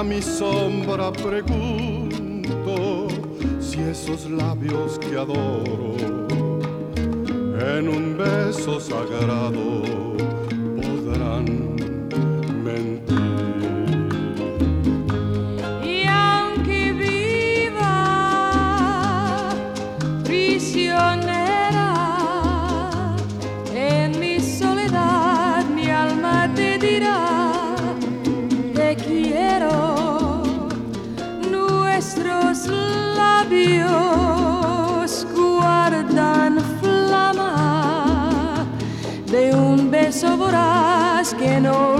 a mi sombra pregunto si esos labios que adoro en un beso sagrado podrán mentir. Y aunque viva prisionera en mi soledad, mi alma te dirá te quiero. Nuestros labios guardan flama de un beso voraz que no